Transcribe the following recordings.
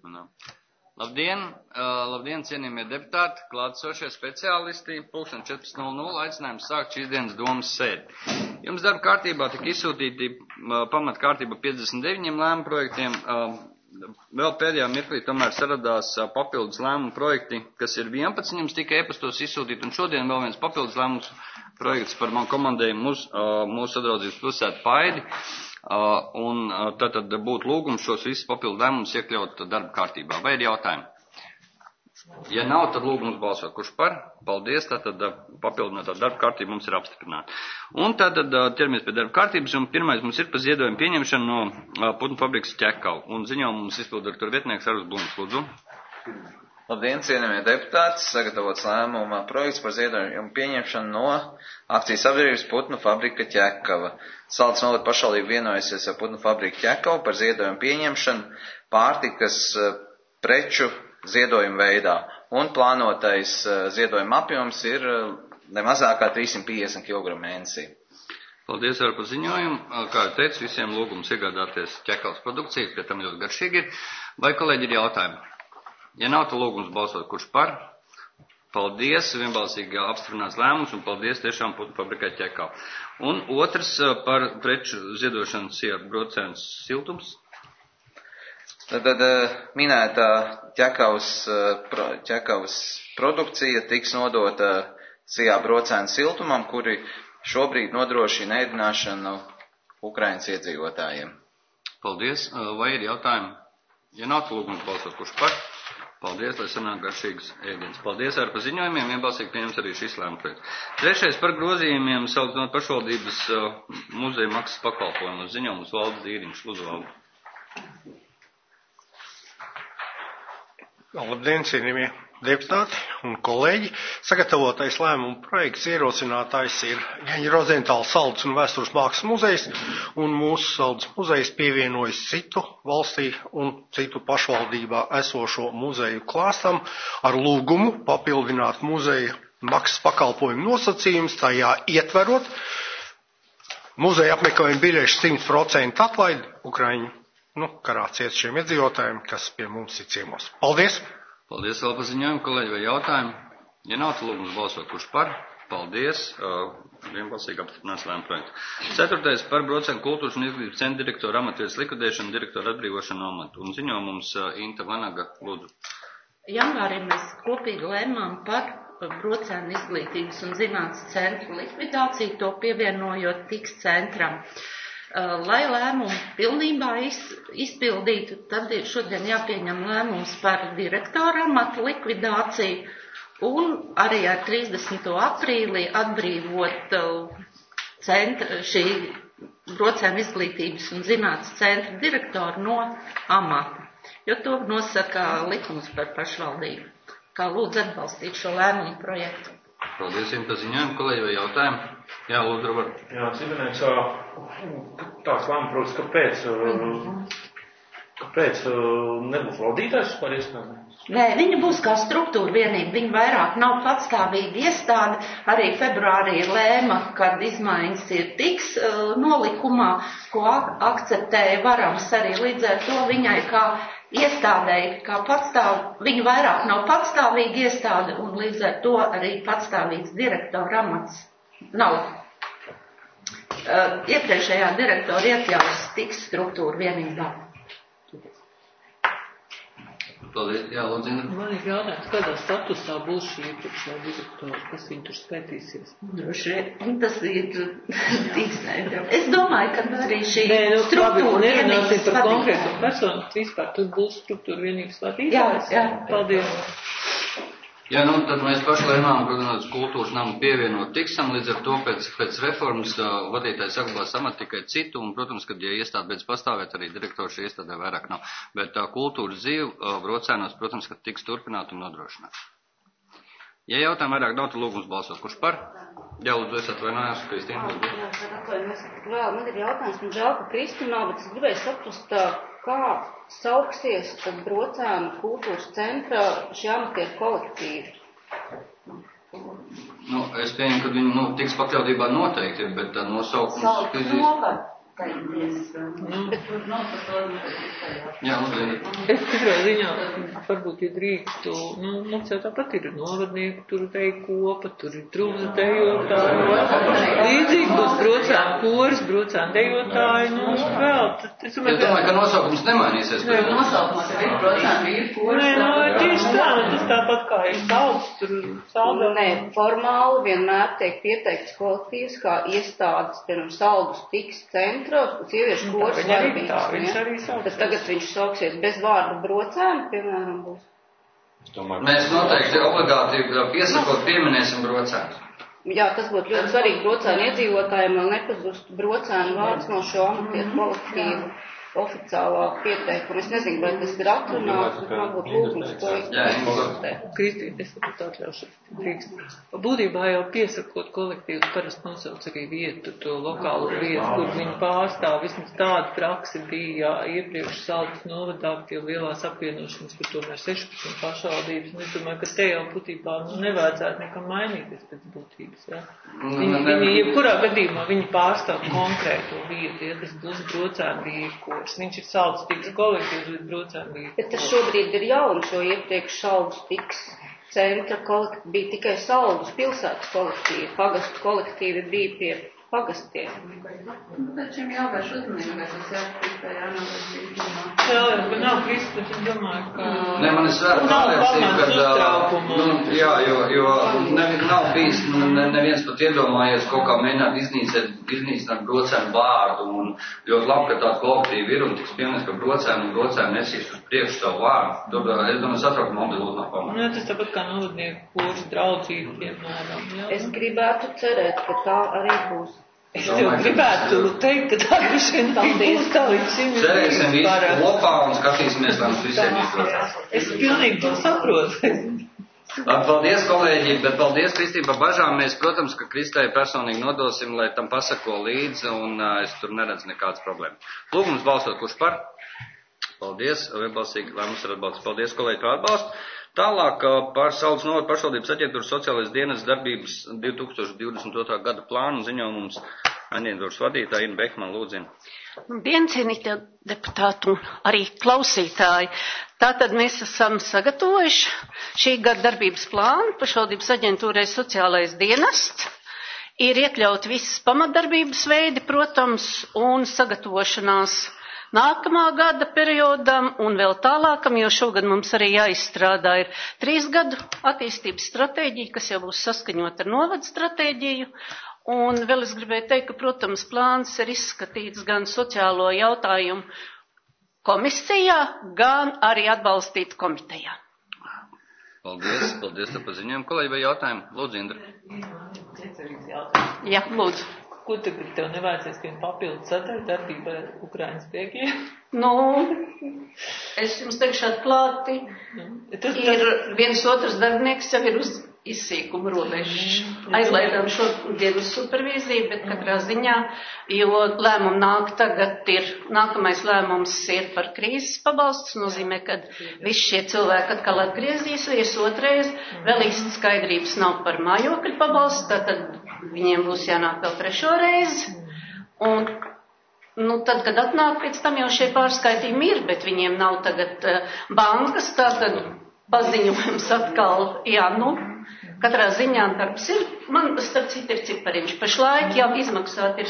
Labdien, cienījamie deputāti, klātesošie speciālisti. 14:00 aicinājums sākt šīs dienas domas sēdi. Jums darba kārtībā tika izsūtīti pamatkārtība 59 lēmumu projektiem. Vēl pēdējā mirklī tomēr saradās papildus lēmumu projekti, kas ir 11, jums tika e-pastos izsūtīti, un šodien vēl viens papildus lēmums projekts par man komandējumu mūsu sadraudzības pilsētu Paidi. Un tad būtu lūgums šos visus papildu lēmumus iekļaut darba kārtībā. Vai ir jautājumi? Ja nav, tad lūgums balsot. Kurš par? Paldies. Tātad papildinātā darba kārtība mums ir apstiprināta. Un tātad ķeramies pie darba kārtības. Un pirmais mums ir par ziedojumu pieņemšanu no putnu fabrikas Ķekavu. Un ziņojumu mums izpildirektora vietnieks Arvis Blums. Lūdzu. Labdien, cienījamie deputāti, sagatavots lēmuma projekts par ziedojumu pieņemšanu no akcijas sabiedrības Putnu fabrika Ķekava. Saldus novada pašvaldība vienojusies ar Putnu fabriku Ķekavu par ziedojumu pieņemšanu pārtikas preču ziedojumu veidā. Un plānotais ziedojuma apjoms ir nemazāk kā 350 kg mēnesī. Paldies par ziņojumu. Kā jau teicu, visiem lūgums iegādāties Ķekavas produkciju, pie tam ļoti garšīgi ir. Vai kolēģi ir jautājumi? Ja nav, tad lūgums balsot, kurš par? Paldies, vienbalsīgi apstiprināts lēmums, un paldies tiešām Putnu fabrikai Ķekava. Un otrs par preču ziedošanu sieru brocēnas siltums. Tad minētā Ķekavas produkcija tiks nodota sijā brocēnu siltumam, kuri šobrīd nodrošina ēdināšanu Ukrainas iedzīvotājiem. Paldies. Vai ir jautājumi? Ja nav, tad lūgums balsot, kurš par? Paldies, lai sanāk garšīgas ēdienas. Paldies ar paziņojumiem, vienbalsīgi pieņems arī šis lēmuma projekts. Trešais par grozījumiem sauc no pašvaldības muzeja maksas pakalpojumu. Ziņojums Valdes Dīriņš. Lūdzu, Valdi. Labdien, cienījamie deputāti un kolēģi. Sagatavotais lēmuma projekts ierosinātājs ir Jaņa Rozentāla Saldus un vēstures mākslas muzejs, un mūsu Saldus muzejs pievienojas citu valstī un citu pašvaldībā esošo muzeju klāstam ar lūgumu papildināt muzeja maksas pakalpojumu nosacījumus, tajā ietverot muzeja apmeklējuma biļešu 100% atlaidi Ukraiņu karā cietušiem iedzīvotājiem, kas pie mums ir ciemos. Paldies! Paldies vēl par ziņojumu, kolēģi, vai jautājumi? Ja nav, tad lūgums balsot, kurš par? Paldies. Vienbalsīgi apstiprināts lēmuma projekts. Ceturtais par Brocēnu kultūras un izglītības centra direktora amatvietas likvidēšanu, direktora atbrīvošanu no amata. Un ziņojumu mums Inta Vanaga, lūdzu. Janvārī mēs kopīgi lēmām par Brocēnu izglītības un zinātnes centra likvidāciju, to pievienojot TIKS centram. Lai lēmumu pilnībā izpildītu, tad ir šodien jāpieņem lēmums par direktora amata likvidāciju un arī ar 30. aprīlī atbrīvot šī Brocēnu izglītības un zinātnes centra direktoru no amata, jo to nosaka likums par pašvaldību. Kā lūdzu atbalstīt šo lēmumu projektu. Paldies jums par ziņojumu, kolēģi, vai jautājumu? Jā, lūdzu, Robert. Jā, Cimenēks, tāds lēmums, kāpēc nebūs valdītājs par iestādi? Nē, viņa būs kā struktūra vienība, viņa vairāk nav patstāvīga iestāde. Arī februārī lēma, kad izmaiņas ir TIKS nolikumā, ko akceptēja varams arī līdz ar to viņai kā iestādēji, kā viņa vairāk nav patstāvīga iestāde un līdz ar to arī patstāvīgs direktora amats nav. Iepriekšējā direktora iekļaujas TIKS struktūra vienībā. Paldies, jā, lūdzu. Man ir jautājums, kādā statusā būs šī iepriekšējā direktora, kas viņa tur skaitīsies? Droši vien, tas ir tīksnē. Es domāju, ka arī šī struktūra vienības vadītājs. Par konkrētu personu, vispār tur būs struktūra vienības vadītājs? Jā. Paldies. Jā, tad mēs paši lēmām, protams, kultūras namu pievienot TIKSam, līdz ar to pēc reformas vadītājs saglabās amatu tikai citu, un, protams, kad, ja iestāde beidz pastāvēt, arī direktors šī iestādē vairāk nav. Bet kultūras dzīve Brocēnos, protams, ka tiks turpināt un nodrošināt. Ja jautājumu vairāk nav, tad lūgums balsot. Kurš par? Jā, lūdzu, es atvainojos, Kristīna. Man ir jautājums, man žēl, ka Kristīna nav, bet es gribēju saprast, kā sauksies tad Brocēnu kultūras centra šie amatieru kolektīvi? Es pieņemu, ka viņi tiks pakļautībā noteikti, bet nosaukums... Jā, Lūdzu. Es katrā ziņā, varbūt, ja drīkstu, mums jau tāpat ir novadnieku, tur teju kopa, tur ir trūza dejotāji, līdzīgi būs brocēnu koris, brocēnu dejotāji, vēl. Es domāju, ka nosaukums nemainīsies. Nosaukums ir brocēnu vīru koris. Nē, tieši tā, tas tāpat kā ir salds, tur saldā. Nē, formāli vienmēr tiek pieteikts kolektīvs kā iestādes, piemēram, Saldus tiks centra, sieviešu koris darbības. Bet tagad viņš sauksies bez vārda brocēni, piemēram, būs. Mēs noteikti obligāti piesakot pieminēsim brocēnu. Jā, tas būtu ļoti svarīgi brocēnu iedzīvotājiem, lai nepazust brocēnu vārds no šo amatieru kolektīvu oficiālā pieteikuma. Es nezinu, vai tas ir atrunāts, bet man būtu lūgums to izpildīt. Kristīt, es varbūt atļaušu drīkst. Būtībā jau piesakot kolektīvus parasti nosauc arī vietu, to lokālo vietu, kur viņi pārstāv. Vismaz tāda praksa bija iepriekš Saldus novadā pie lielās apvienošanas, kur tomēr 16 pašvaldības. Un es domāju, ka te jau būtībā nevajadzētu nekam mainīties pēc būtības. Ja? Viņi jebkurā gadījumā viņi pārstāv konkrēto vietu, ja tas būs brocēnu vīrkurs. Viņš ir Saldus tiks kolektīvs, bet brocēnu vīrkurs. Bet tas šobrīd ir jauni, šo iepriekš Saldus tiks centra kolektīvi bija tikai Saldus pilsētas kolektīvi, pagastu kolektīvi bija pie pagastiem. Bet šim jāvērš uzmanību, ka tas jāpīstā Jā, ka nav Kristi, bet es domāju, ka Nē, man ir svēta pārliecība, jā, jo nav bijis neviens pat iedomājies kaut kā mēģināt iznīcināt brocēnu vārdu, un ļoti labi, ka tāda kolektīva ir, un tiks pieminēts, ka brocēnu nesīs uz priekšu savu vārdu. Tur, es domāju, satraukt mobilu nav pamata. Jā, tas tāpat kā novadnieku kurs, draudzību, piemēram. Es gribētu cerēt, ka tā arī būs. Es tev gribētu teikt, ka tā vien būs tā līdz šim. Cerēsim visi kopā un skatīsimies, lai mums visiem izdodas. Es pilnīgi to saprotu. Paldies, kolēģi, bet paldies Kristī par bažām. Mēs, protams, ka Kristai personīgi nodosim, lai tam pasako līdzi, un es tur neredzu nekādas problēmas. Lūgums balsot, kurš par? Paldies, vienbalsīgi, lai mums ir atbalsts. Paldies, kolēģi, par atbalstu. Tālāk par Saldus novada pašvaldības aģentūras sociālais dienas darbības 2022. gada plānu ziņo mums aģentūras vadītāja Ina Bekman, lūdzu. Cienītie deputāti un arī klausītāji, tātad mēs esam sagatavojuši šī gada darbības plānu pašvaldības aģentūrai sociālais dienests. Ir iekļaut visas pamatdarbības veidi, protams, un sagatavošanās nākamā gada periodam un vēl tālākam, jo šogad mums arī jāizstrādā ir 3 gadu attīstības stratēģija, kas jau būs saskaņot ar novadu stratēģiju. Un vēl es gribēju teikt, ka, protams, plāns ir izskatīts gan sociālo jautājumu komisijā, gan arī atbalstīt komitejā. Paldies par paziņojumu. Kolēģi, vai jautājumi? Lūdzu, Indra. Jā, lūdzu. Ko tagad tev nevajadzēs vien papildus sadaļu darbībai Ukrainas bēgļiem? Es jums teikšu atklāti, ir viens otrs darbinieks jau ir uz izsīkumu robežas. Aizlaidām šodien uz supervīziju, bet katrā ziņā, jo lēmumu nāk tagad nākamais lēmums ir par krīzes pabalstu, tas nozīmē, ka visi šie cilvēki atkal atgriezīsies otrais, vēl īsti skaidrības nav par mājokļu pabalstu, tātad viņiem būs jānāk vēl 3. reizi, un tad, kad atnāk, pēc tam jau šie pārskaitījumi ir, bet viņiem nav tagad bankas, tātad paziņojums atkal, katrā ziņā darbs ir, man starp citu ir cipariņš. Pašlaik jau izmaksāt ir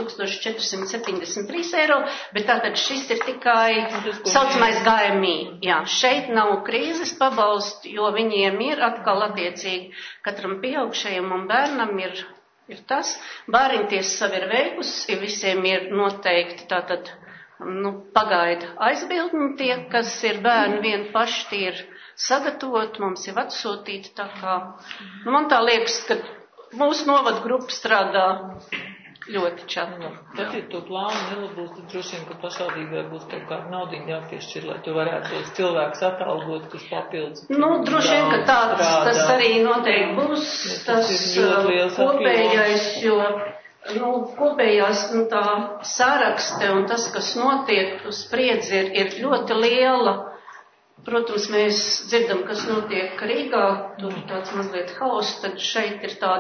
7473 eiro, bet tātad šis ir tikai saucamais GMI. Jā, šeit nav krīzes pabalstu, jo viņiem ir atkal attiecīgi katram pieaugšajam un bērnam ir tas. Bāriņtiesa savu ir veikusi, visiem ir noteikti tātad, pagaida aizbildni tie, kas ir bērni vien paši, tie ir sagatavot, mums ir atsūtīti, tā kā, man tā liekas, ka mūsu novada grupa strādā ļoti čatni. Tad, ja to plānu nelabūs, tad droši vien, ka pašvaldībai būs kaut kāda naudiņa jāpiešķir, lai tu varētu tos cilvēkus atalgot, kas papildus. Droši vien, ka tas arī noteikti būs, tas kopējais, jo, kopējās tā sarakste un tas, kas notiek, spriedzi ir ļoti liela. Protams, mēs dzirdam, kas notiek Rīgā, tur tāds mazliet hauss, tad šeit ir tāda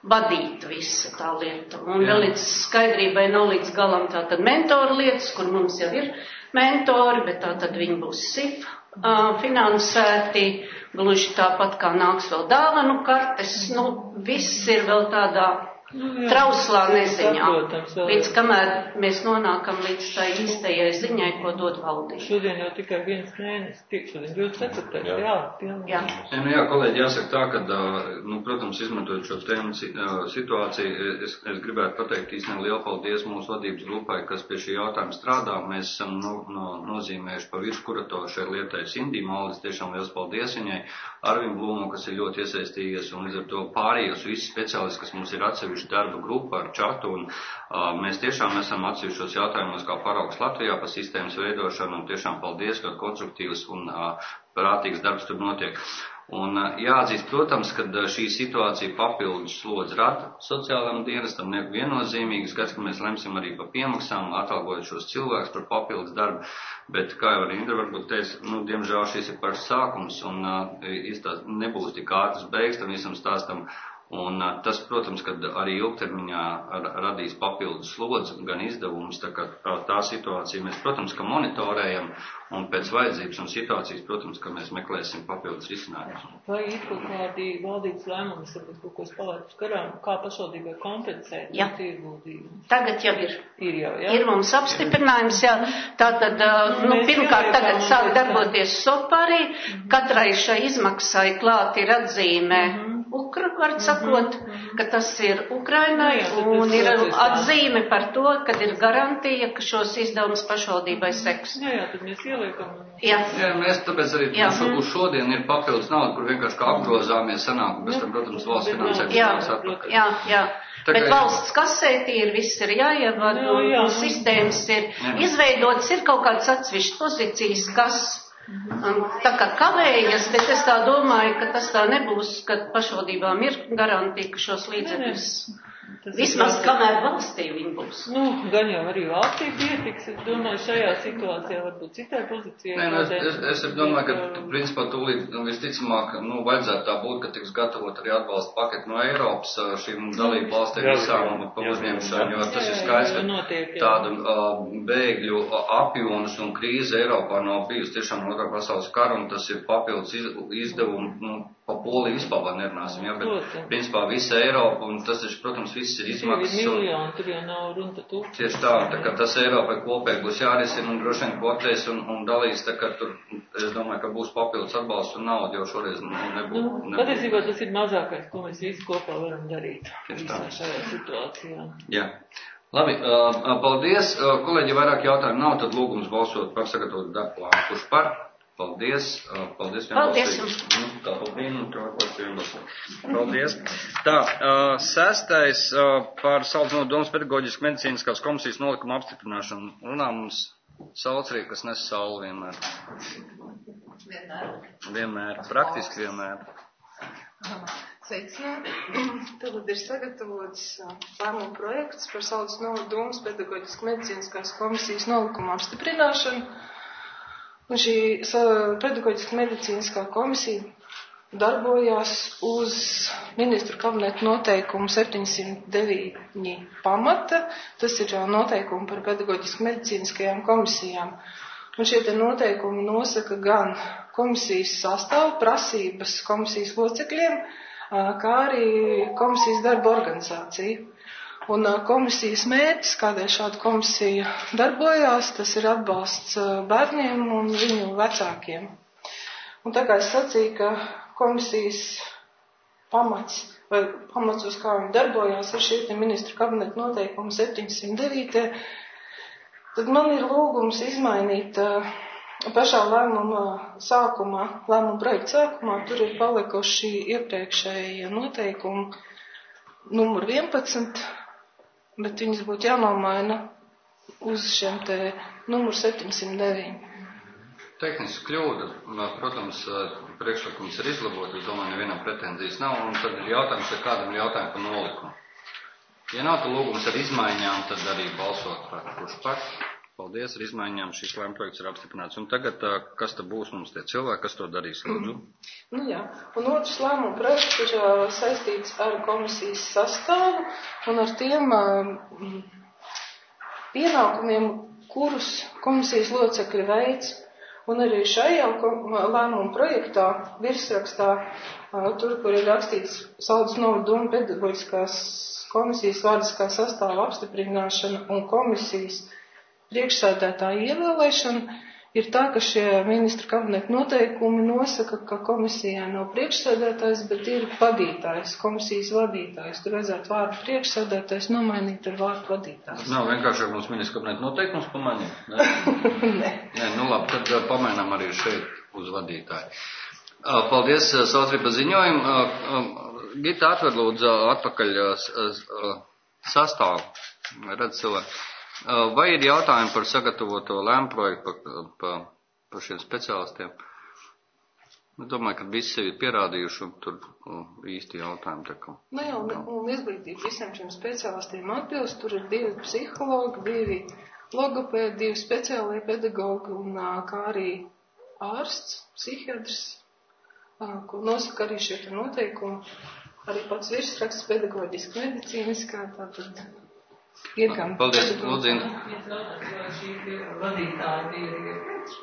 vadīt visa tā lieta. Un vēl līdz skaidrībai nav līdz galam tātad mentoru lietas, kur mums jau ir mentori, bet tātad viņi būs SIF finansēti, gluži tāpat kā nāks vēl dāvanu kartes, viss ir vēl tādā trauslā neziņā, līdz kamēr mēs nonākam līdz tā īstajai ziņai, ko dod valdība. Šodien jau tikai 1 mēnesis, šodien 24. Jā. Jā, kolēģi, jāsaka tā, ka, protams, izmantojot šo tēmu situāciju, es gribētu pateikt īstenībā lielu paldies mūsu vadības grupai, kas pie šī jautājuma strādā. Mēs esam nozīmējuši pa virskuratoru šai lietai Sindī Maldis, tiešām liels paldies viņai, Arvim Blūmu, kas ir ļoti iesaistījies, un līdz ar to pārējos visi speciālisti, kas mums ir atsevišķi darba grupa ar čatu, un mēs tiešām esam atsevišķos jautājumos kā paraugs Latvijā par sistēmas veidošanu, un tiešām paldies, ļoti konstruktīvs un prātīgs darbs tur notiek. Un jāatzīst, protams, ka šī situācija papildus slodzi rada sociālajam dienestam, viennozīmīgi, skats, ka mēs lemsim arī par piemaksām, atalgojot šos cilvēkus par papildus darbu, bet, kā jau arī Indra varbūt teica, diemžēl šis ir pašs sākums, un nebūs tik ātras beigas tam visam stāstam. Un tas, protams, kad arī ilgtermiņā radīs papildus slodzi, gan izdevumus, tā situācija mēs, protams, ka monitorējam, un pēc vajadzības un situācijas, protams, ka mēs meklēsim papildus risinājumus. Vai ir kaut kādi valdības lēmumi, varbūt kaut ko spalētus garām, kā pašvaldībai kompensēt ieguldījumus? Tagad jau ir. Jā. Ir mums apstiprinājums, jā. Tātad, pirmkārt, tagad sāk darboties SOPARī, katrai šai izmaksai klāt ir atzīme var sakot, ka tas ir Ukrainai, un ir atzīme par to, ka ir garantija, ka šos izdevumus pašvaldībai seks. Jā, tad mēs ieliekam. Jā, mēs tāpēc arī uz šodien ir papildus nauda, kur vienkārši kā apgrozāmies sanāk, bet tam, protams, valsts finansējums atpakaļ. Jā. Bet valsts kasētī ir, viss ir jāievad, un sistēmas ir izveidotas, ir kaut kādas atsevišķas pozīcijas, kas tā kā kavējas, bet es tā domāju, ka tas tā nebūs, kad pašvaldībām ir garantija, ka šos līdzekļus vismaz kamēr valstī viņi būs. Gan jau arī valstī pietiks, es domāju, šajā situācijā varbūt citai pozīcijai. Es domāju, ka principā tūlīt visticamāk, vajadzētu tā būt, ka tiks gatavot arī atbalsta paketi no Eiropas šīm dalību valstīm visām pa uzņemšanu, jo tas ir skaidrs, ka tāda bēgļu apjoms un krīze Eiropā nav bijusi tiešām no otrā pasaules kara, un tas ir papildus izdevumi, pa Poliju vispār nerunāsim, bet principā visa Eiropa, un tas ir, protams, viss ir izmaksas. Miljoni, tur jau nav runa tūkstoši. Tieši tā kā tas Eiropai kopēji būs jārisina un droši vien kvotēs un dalīs, tā kā tur, es domāju, ka būs papildus atbalsts un nauda, jo šoreiz nebūs. Patiesībā tas ir mazākais, ko mēs visi kopā varam darīt visā šajā situācijā. Jā. Labi, paldies. Kolēģi, vairāk jautājumu nav, tad lūgums balsot par sagatavotu darbu plānu. Kurš par? Paldies. Paldies jums. Paldies. Tā, 6. par Saldus nodomus pedagoģiskas medicīniskās komisijas nolikuma apstiprināšanu. Runā mums Saucrī, kas nes saulu vienmēr. Vienmēr. Praktiski vienmēr. Sveicināti. Tagad ir sagatavots lēmuma projekts par Saldus nodomus pedagoģiskas medicīniskās komisijas nolikuma apstiprināšanu. Un šī pedagoģiska medicīniskā komisija darbojās uz ministru kabineta noteikumu 709 pamata. Tas ir noteikumi par pedagoģiski medicīniskajām komisijām. Un šie te noteikumi nosaka gan komisijas sastāvu, prasības komisijas locekļiem, kā arī komisijas darba organizāciju. Un komisijas mērķis, kādēļ šāda komisija darbojās, tas ir atbalsts bērniem un viņu vecākiem. Un tā kā es sacīju, ka komisijas pamats uz kā viņi darbojās ar šie ministru kabineta noteikumu 709, tad man ir lūgums izmainīt pašā lēmuma projekta sākumā, tur ir palikuši iepriekšējie noteikumi numur 11, bet viņas būtu jānomaina uz šiem te numur 709. Tehniski kļūda, protams, priekšlikums ir izlabot, es domāju, nevienam pretenzijas nav, un tad ir jautājums, vai kādam ir jautājumi par nolikumu. Ja nav, tad lūgums ar izmaiņām, tad arī balsot par kurš par. Paldies, ar izmaiņām šis lēmprojekts ir apstiprināts. Un tagad, kas tad būs mums tie cilvēki, kas to darīs, lūdzu? Nu jā, un otrs lēmuma projekts ir saistīts ar komisijas sastāvu un ar tiem pienākumiem, kurus komisijas locekļi veids. Un arī šajā lēmuma projektā, virsrakstā, tur, kur ir rakstīts Saldus novada doma pedagoģiskās komisijas vārdiskā sastāva apstiprināšana un komisijas priekšsēdētāja ievēlēšana, ir tā, ka šie ministru kabineta noteikumi nosaka, ka komisijā nav priekšsēdētājs, bet ir vadītājs, komisijas vadītājs. Tur vajadzētu vārdu priekšsēdētājs nomainīt ar vārdu vadītājs. Nav vienkārši mums ministru kabineta noteikums pamainīt? Nē. Nē, nu labi, tad pamainām arī šeit uz vadītāju. Paldies, Sautrība ziņojumu. Gita, atved lūdzu atpakaļ sastāvu. Redz cilvēku. Vai ir jautājumi par sagatavoto lēmprojektu par šiem speciālistiem? Es domāju, ka visi sevi ir pierādījuši un tur īsti jautājumi tā kā. Nu jau, un izglītība visiem šiem speciālistiem atbilst. Tur ir 2 psihologi, 2 logopēdi, 2 speciālie pedagogi un kā arī ārsts, psihiatrs, ko nosaka arī šie noteikumi. Arī pats virsraksts pedagoģiski medicīniskā, tātad ir gan. Paldies, Lūdzīna. Vadītāji bija iepriekš.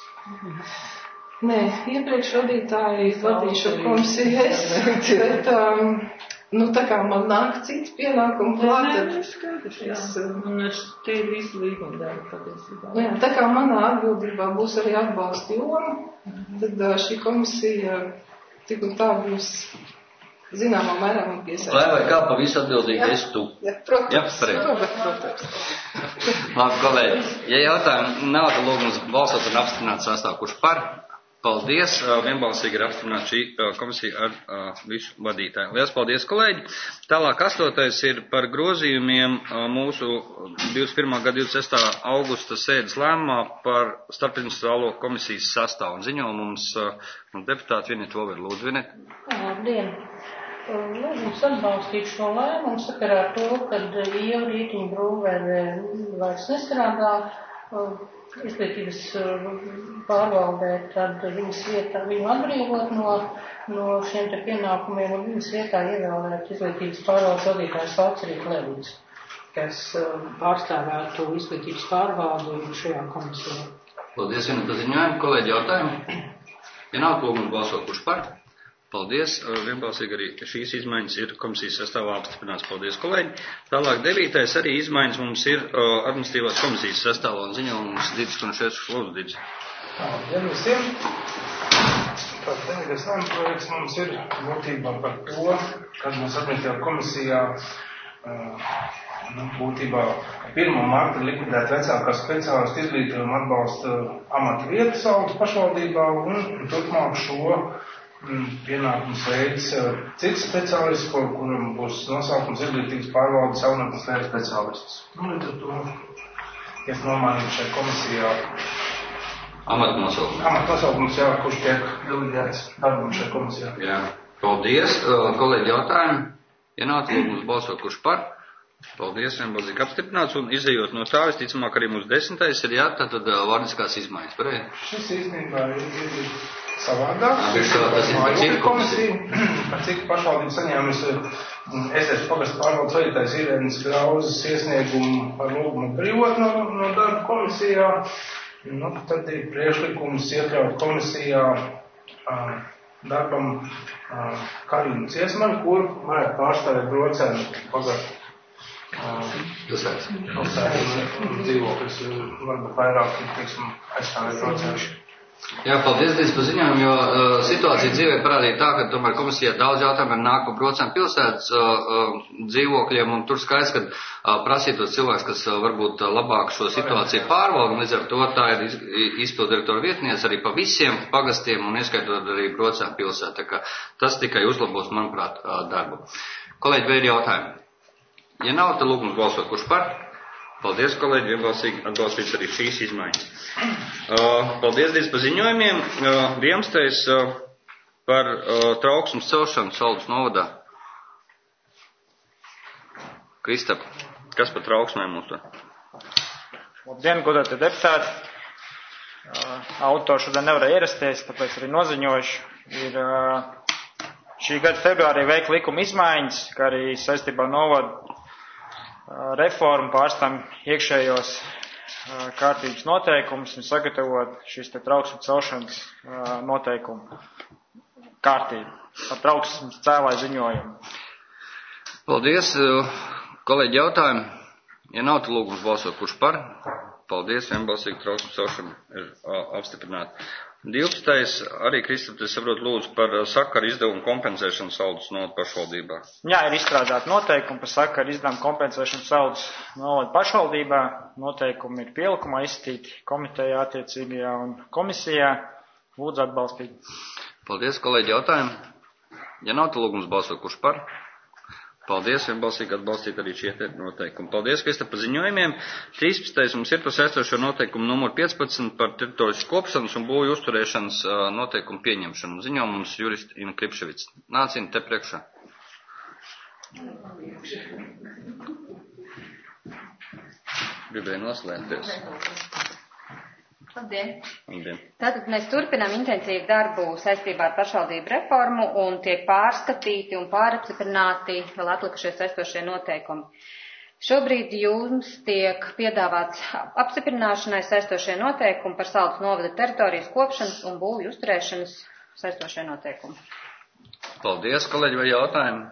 Nē, iepriekš vadītāji vadīšu komisijas, bet, tā kā man nāk cits pienākumu klāt, tad tie ir visi līguma dēļ patiesībā. Jā, tā kā manā atbildībā būs arī atbalsta joma, tad šī komisija tik un tā būs zināmā mērā man piesaistīt. Vai kā pa visu atbildīgi esi tu? Jā, protams. Labi, kolēģi. Ja jautājumi nav, tad lūgums balsot un apstiprināt sastāvu, kurš par. Paldies. Vienbalsīgi ir apstiprināta šī komisija ar visu vadītāju. Lielas paldies, kolēģi. Tālāk 8. ir par grozījumiem mūsu 21. gada 26. augusta sēdes lēmumā par starpinstitucionālo komisijas sastāvu. Un ziņo mums deputāti Vineta Vover. Lūdzu, Vineta. Labdien. Lūdzu atbalstīt šo lēmumu sakarā ar to, kad Ieva Rītiņa Brūvere vairs nestrādā izglītības pārvaldē, tad viņas vietā viņu atbrīvot no šiem te pienākumiem un viņas vietā ievēlēt izglītības pārvaldes vadītājs Valcerīt Levits, kas pārstāvētu izglītības pārvaldu šajā komisijā. Paldies, Vineta ziņojumu. Kolēģi jautājumi? Ja nav lūgums balsot, kurš par? Paldies. Vienbalsīgi arī šīs izmaiņas ir komisijas sastāvā apstiprināts. Paldies, kolēģi. Tālāk 9. arī izmaiņas mums ir administratīvās komisijas sastāvā un ziņo mums Didis Kunušies. Lūdzu, Didis. Labdien visiem. Tāds 9. lēmprojekts mums ir būtībā par to, kad mēs administratīvā komisijā būtībā 1. marta likvidēt vecākās speciālistu izglītību un atbalsta amata vietas Saldus pašvaldībā un turpmāk šo pienākums veids cits speciālists, kuram būs nosaukums izglītības pārvaldes jaunatnes lietu speciālists. Līdz ar to, es nomainīju šajā komisijā amatnosaukums, jā, kurš tiek delegēts darbam šajā komisijā. Jā, paldies. Kolēģi jautājumi? Ja nav lūgums balsot, kurš par? Paldies, vienbalsīgi apstiprināts. Un izējot no tā, visticamāk arī mūsu 10. ir jā, tātad vārdiskās izmaiņas. Pareizi? Šis īstenībā ir savādāk. Par cik pašvaldību saņēmusi SS pagasta pārvaldes vadītājs Irēnas Grauzes iesniegumu par lūgumu brīvot no darba komisijā. Tad ir priekšlikums iekļaut komisijā darbam Karinu Ciesmanu, kur varētu pārstāvēt Brocēnu pagasta. Dzīvoklis varbūt vairāk, aizstāvēt Brocēnu. Jā, paldies, Dīdis, par ziņojumu, jo situācija dzīvē parādīja tā, ka tomēr komisijā daudz jautājumu nāk par Brocēnu pilsētas dzīvokļiem, un tur skaidrs, ka prasītos cilvēks, kas varbūt labāk šo situāciju pārvalda, un līdz ar to tā ir izpildirektora vietniece arī pa visiem pagastiem, un ieskaitot arī Brocēnu pilsētu. Tā kā tas tikai uzlabos, manuprāt, darbu. Kolēģi, vai ir jautājumi? Ja nav, tad lūgums balsot, kurš par? Paldies, kolēģi, vienbalsīgi atbalstīts arī šīs izmaiņas. Paldies, Dīdis, par ziņojumiem. 11. par trauksmes celšanu Saldus novadā. Kristap, kas par trauksmēm mums tā? Labdien, godātie deputāti! Autori šodien nevarēja ierasties, tāpēc arī noziņojuši. Ir šī gada februārī veikta likuma izmaiņas, kā arī saistībā ar novadu reformu pārstam iekšējos kārtības noteikumus un sagatavot šīs te trauksmes celšanas noteikumu kārtību par trauksmes cēlāju ziņojumu. Paldies, kolēģi, jautājumi. Ja nav, tad lūgums balsot, kurš par? Paldies, vienbalsīgi trauksmes celšana ir apstiprināta. 12. arī Kristap, es saprotu, lūdzu par sakaru izdevumu kompensēšanu saldus novadu pašvaldībā. Jā, ir izstrādāti noteikumi par sakaru izdevumu kompensēšanu saldus novadu pašvaldībā. Noteikumi ir pielikumā izskatīti komitejā attiecīgajā un komisijā. Lūdzu atbalstīt. Paldies, kolēģi, jautājumi. Ja nav, tad lūgums balsot, kurš par? Paldies, vienbalsīgi atbalstīt arī šie noteikumi. Paldies, Kristap, par ziņojumiem. 13. mums ir par saistošo noteikumu numuru 15 par teritorijas kopšanas un būvju uzturēšanas noteikumu pieņemšanu. Ziņojumu mums juristi Ina Kripševic. Nācina te priekšā. Gribēju noslēgties. Labdien! Labdien! Tātad mēs turpinām intensīvu darbu saistībā ar pašvaldību reformu un tiek pārskatīti un pārapstiprināti vēl atlikušie saistošie noteikumi. Šobrīd jums tiek piedāvāts apstiprināšanai saistošie noteikumi par Saldus novada teritorijas kopšanas un būvju uzturēšanas saistošie noteikumi. Paldies, kolēģi, vai jautājumi?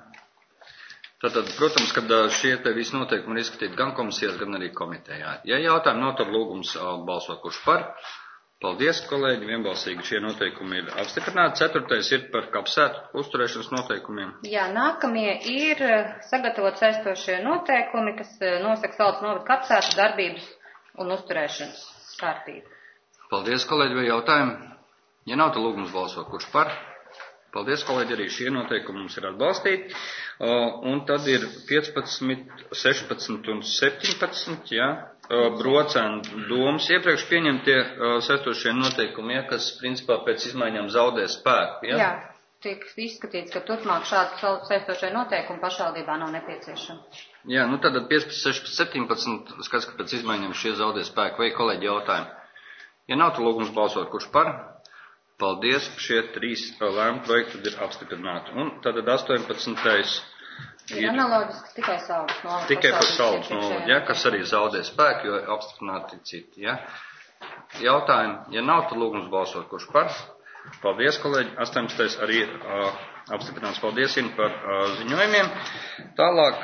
Tātad, protams, kad šie te visi noteikumi ir izskatīti gan komisijās, gan arī komitejā. Ja jautājumi nav, tad lūgums balsot, kurš par. Paldies, kolēģi, vienbalsīgi šie noteikumi ir apstiprināti. 4. ir par kapsētu uzturēšanas noteikumiem. Jā, nākamie ir sagatavot saistošie noteikumi, kas nosaka Saldus novada kapsētu darbības un uzturēšanas kārtību. Paldies, kolēģi, vai jautājumi? Ja nav, tad lūgums balsot, kurš par. Paldies, kolēģi, arī šie noteikumi mums ir atbalstīti. Un tad ir 15, 16 un 17, jā, Brocēnu domas iepriekš pieņemtie saistošie noteikumi, ja, kas principā pēc izmaiņām zaudē spēku. Ja? Jā, tiek izskatīts, ka turpmāk šādu saistošie noteikumi pašvaldībā nav nepieciešami. Jā, nu tad 15, 16, 17, skats, ka pēc izmaiņām šie zaudē spēku. Vai kolēģi jautājumi? Ja nav, tad lūgums balsot, kurš par? Paldies, šie 3 lēmumu projekti ir apstiprināti. Un tad 18. ir analoģiski tikai Saldus novada. Tikai par Saldus novadu, ja, kas arī zaudē spēku, jo apstiprināti citi. Ja. Jautājumi, ja nav, tad lūgums balsot, kurš par. Paldies, kolēģi. 18. arī ir apstiprināts. Paldies, Ina, par ziņojumiem. Tālāk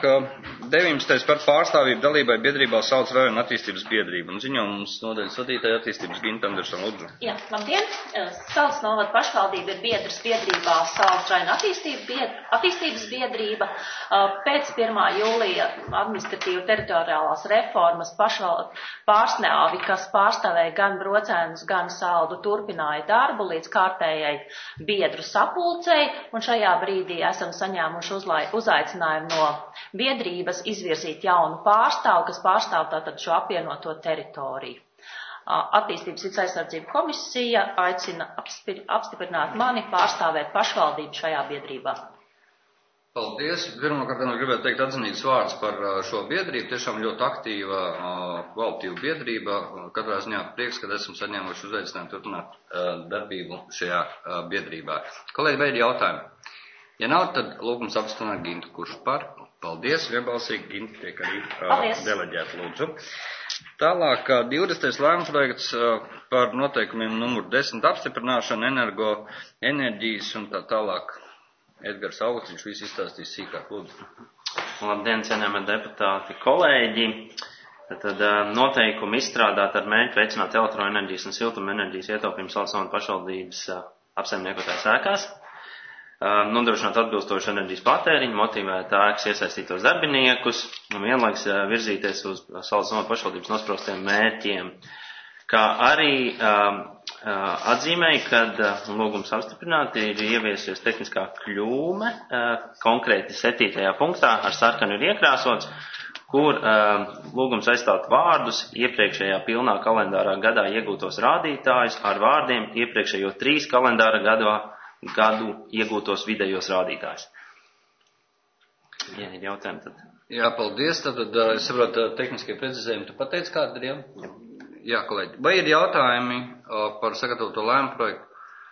19. par pārstāvību dalībai biedrībā Saldus rajona attīstības biedrība. Un ziņojumu mums nodaļas vadītāja attīstības Ginta Andersona Lūdzu. Jā, labdien! Saldus novada pašvaldība ir biedrs biedrībā Saldus rajona attīstības biedrība. Pēc 1. jūlija administratīva teritoriālās reformas pārstāvi, kas pārstāvēja gan Brocēnus, gan Saldu, turpināja darbu līdz kārtējai biedru sapulcei. Un šajā brīdī esam saņēmuši uzaicinājumu no biedrības izvirzīt jaunu pārstāvu, kas pārstāv tātad šo apvienoto teritoriju. Attīstības vidas aizsardzību komisija aicina apstiprināt mani pārstāvēt pašvaldību šajā biedrībā. Paldies. Pirmkārt, gribētu teikt atzinīgs vārds par šo biedrību. Tiešām ļoti aktīva, kvalitīva biedrība. Katrā ziņā prieks, kad esam saņēmuši uzaicinājumu turpināt darbību šajā biedrībā. Kolēģi, vai ir jautājumi? Ja nav, tad lūgums apstiprināt Gintu, kurš par. Paldies. Vienbalsīgi Ginta tiek arī deleģēta, lūdzu. Tālāk 20. lēmums projekts par noteikumiem numur 10 apstiprināšanu, enerģijas un tā tālāk. Edgars Augustiņš visu izstāstīs sīkāk, lūdzu. Labdien, cienījamie deputāti, kolēģi. Tad noteikumi izstrādāt ar mērķi veicināt elektroenerģijas un siltumenerģijas ietaupījumu Saldus novada pašvaldības apsaimniekotājas ēkās, nodrošināt atbilstošu enerģijas patēriņu, motivēt ēkas iesaistītos darbiniekus un vienlaiks virzīties uz Saldus novada pašvaldības nospraustiem mērķiem. Kā arī atzīmēja, kad lūgums apstiprināt ir ieviesies tehniskā kļūme, konkrēti 7. punktā ar sarkanu ir iekrāsots, kur lūgums aizstāt vārdus iepriekšējā pilnā kalendārā gadā iegūtos rādītājus ar vārdiem iepriekšējo 3 kalendāra gadu iegūtos vidējos rādītājus. Ja ir jautājumi, tad. Jā, paldies. Tātad es saprotu, tehniskie precizējumi tu pateici kādiem? Jā, kolēģi. Vai ir jautājumi par sagatavoto lēmumu projektu?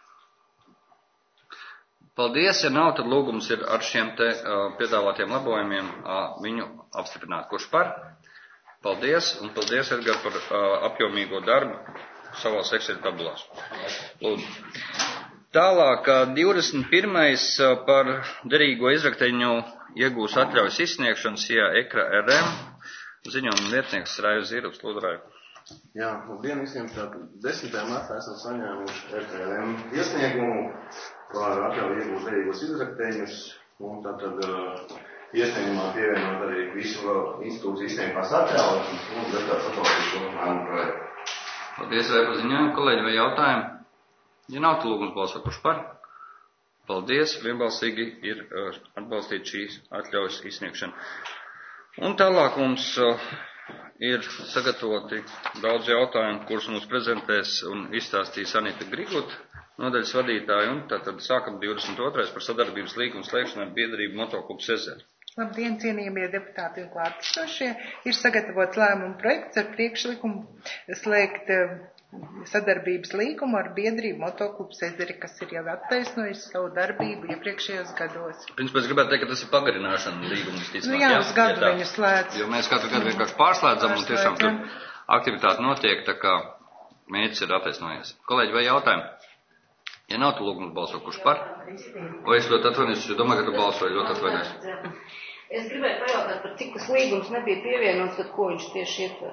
Paldies. Ja nav, tad lūgums ir ar šiem te piedāvātiem labojumiem viņu apstiprināt. Kurš par? Paldies. Un paldies, Edgar, par apjomīgo darbu savās Excel tabulās. Lūdzu. Tālāk, 21. par derīgo izrakteņu iegūs atļaujas izsniegšanu SIA EKRA RM. Ziņojuma vietnieks Raivis Zirubs. Lūdzu, Raivi. Jā, labdien visiem. 10. martā esam saņēmuši EKRA RM iesniegumu par atļauju iegūst derīgos izrakteņus. Un tātad iesniegumā pievienot arī visu institūciju izsniegtās atļaujas un deputāts atbalstīt šo lēmumu projektu. Paldies, vai paziņojumi, kolēģi, vai jautājumi? Ja nav, tad lūgums balsot, kurš par? Paldies, vienbalsīgi ir atbalstīt šīs atļaujas izsniegšana. Un tālāk mums ir sagatavoti daudz jautājumu, kurus mums prezentēs un izstāstīs Anita Griguta, nodaļas vadītāja, un tātad sākam 22. par sadarbības līgumu slēgšanu ar biedrību Motoklubs Ezeri. Labdien, cienījamie deputāti un klātesošie! Ir sagatavots lēmuma projekts ar priekšlikumu slēgt sadarbības līgumu ar biedrību Motoklubs Ezeri, kas ir jau attaisnojis savu darbību iepriekšējos gados. Principā es gribētu teikt, ka tas ir pagarināšana līguma. Jā, uz gadu viņu slēdz. Jo mēs katru gadu vienkārši pārslēdzam un tiešām tur aktivitāte notiek, tā kā mērķis ir attaisnojies. Kolēģi, vai jautājumi? Ja nav, tu lūgums balso, kurš par? Vai es ļoti atvainojos, jo domāju, ka tu balsoji ļoti atvainojos. Es gribēju pajautāt, par cik tas līgums nebija pievienots, tad ko viņš tieši ietver?